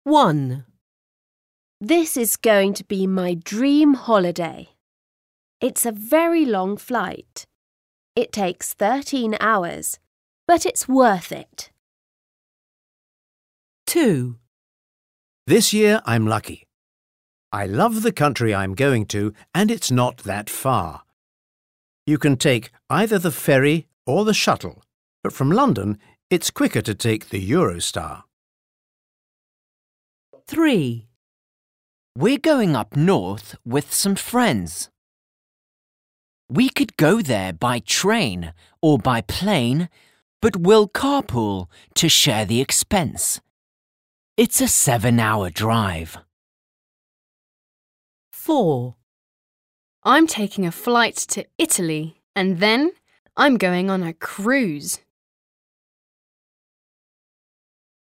1. This is going to be my dream holiday. It's a very long flight. It takes 13 hours, but it's worth it. 2. This year I'm lucky. I love the country I'm going to, and it's not that far. You can take either the ferry or the shuttle, but from London it's quicker to take the Eurostar. 3. We're going up north with some friends. We could go there by train or by plane, but we'll carpool to share the expense. It's a 7-hour drive. 4. I'm taking a flight to Italy and then I'm going on a cruise.